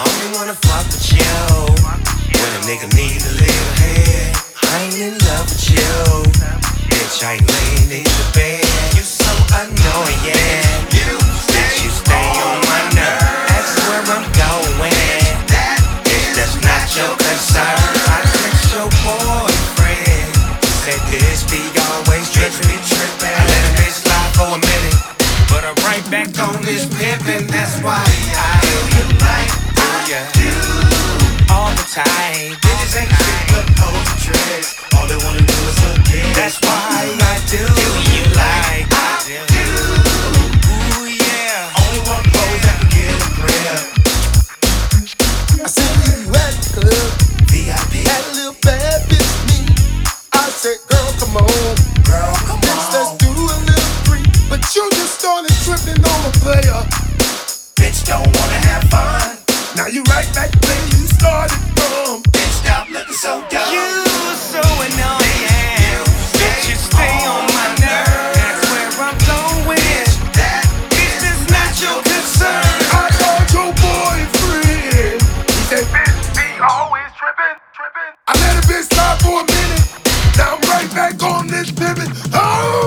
Only wanna fuck with you when a nigga need a little head. I ain't in love with you, bitch. I ain't laying in the bed. You so annoying. Bitch, you stay on my nerve. That's where I'm going. Bitch, that's not your concern. I text your boyfriend. Said this be always trippin'. I let a bitch slide for a minute, but I'm right back on this pimpin'. That's why I do you like all the time. Bitches ain't shit but hoes and tricks. All they wanna do is look good. That's why I do you like ooh yeah. Only one pose that can get a grip. I see you at the club, VIP. that little bad bitch me. I said, girl, come on, Girl, come bitch, let's on. do a little free. But you just started tripping on a player. Bitch don't wanna have fun. Now you right back where you started from. Bitch, stop looking so dumb. You so annoying. Bitch, you stay on my nerve. That's where I'm going. Bitch, that's not your concern. I called your boyfriend. He said, bitch, be always tripping. I let a bitch slide for a minute. Now I'm right back on this pivot. Oh!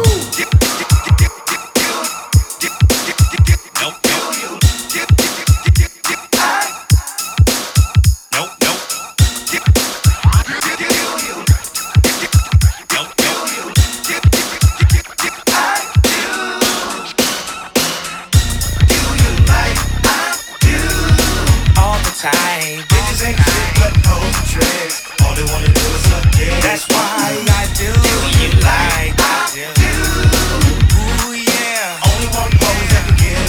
Bitches ain't shit but hoes and tricks. All they wanna do is look good. That's why I do you like ooh yeah. Only one pose that can get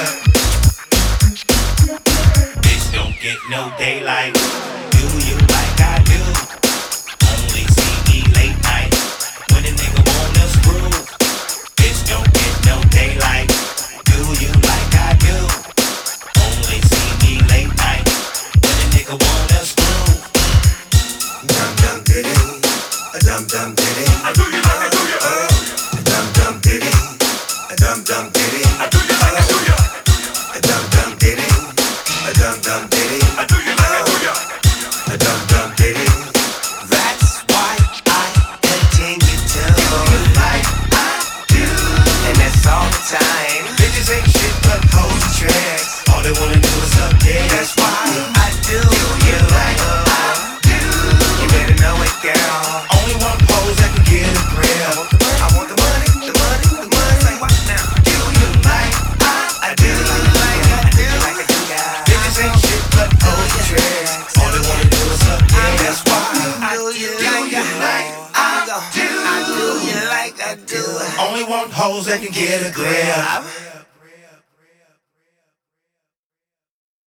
a grip. Bitch don't get no daylight. Do you like I do? Only see me late night when a nigga wanna screw. Bitch don't get no daylight. Do you like I do? Only see me late night when a nigga wanna screw. Dum dum diddy, a dum dum diddy. I do you like I do ya. A dum dum diddy, a dum dum diddy. I do you like I do ya. A dum dum diddy, a dum dum diddy. I do you like I do ya. A dum dum diddy. That's why I continue to like I do, and that's all the time. Bitches ain't shit but hoes and tricks. All they wanna do is look good. That's why I do you like I do. You better know it, girl. Only one pose that can get a grip. I want the money, the money, the money. Like what now? Do you like I do? Like I do, like I do, yeah. Bitches ain't shit but hoes and tricks. All they wanna do is look good. That's why I do you like I do. I do you like I do. Only one pose that can get a grip.